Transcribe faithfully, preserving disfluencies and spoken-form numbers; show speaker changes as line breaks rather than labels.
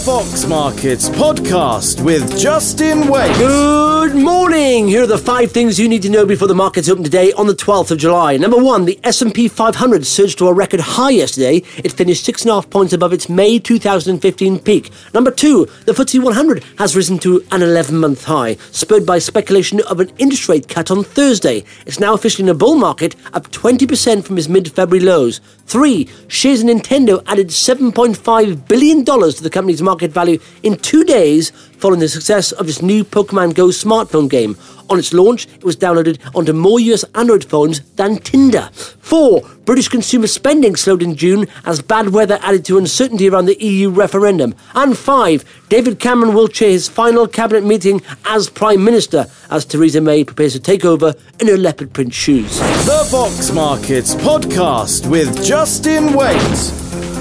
Fox Markets podcast with Justin Wait.
Good morning. Here are the five things you need to know before the markets open today on the twelfth of July. Number one, the S and P five hundred surged to a record high yesterday. It finished six and a half points above its May two thousand fifteen peak. Number two, the F T S E one hundred has risen to an eleven-month high, spurred by speculation of an interest rate cut on Thursday. It's now officially in a bull market, up twenty percent from its mid-February lows. Three, shares in Nintendo added seven point five billion dollars to the company's market value in two days following the success of its new Pokemon Go smartphone game. On its launch, it was downloaded onto more U S Android phones than Tinder. Four, British consumer spending slowed in June as bad weather added to uncertainty around the E U referendum. And five, David Cameron will chair his final cabinet meeting as Prime Minister as Theresa May prepares to take over in her leopard print shoes.
The Fox Markets podcast with Justin Wait.